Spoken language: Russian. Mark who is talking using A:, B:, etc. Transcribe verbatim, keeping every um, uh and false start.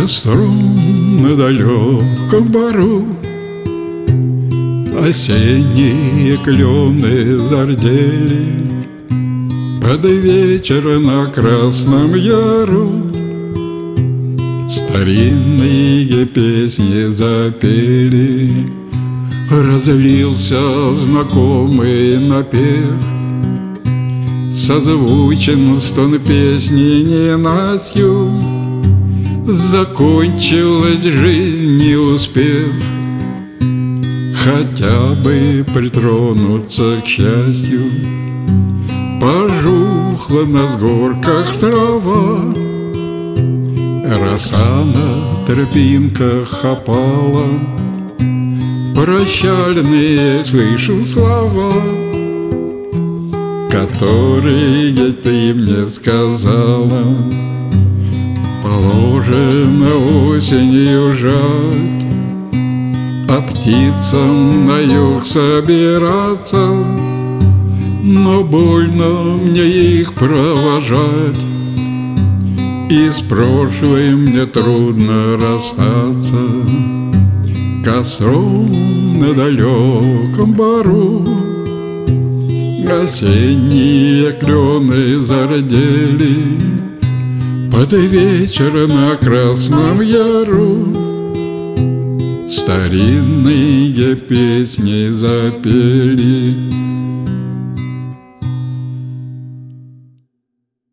A: Костром на далеком бару осенние клены зардели. Под вечер на Красном Яру старинные песни запели. Разлился знакомый напев, созвучен стон песни ненастью. Закончилась жизнь, не успев хотя бы притронуться к счастью. Пожухла на сгорках трава, роса на тропинках опала. Прощальные слышу слова, которые ты мне сказала. Положено осенью жать, а птицам на юг собираться. Но больно мне их провожать, и с прошлым мне трудно расстаться. Костром на далеком бару осенние клены зардели. Под вечер на Красном Яру старинные песни запели.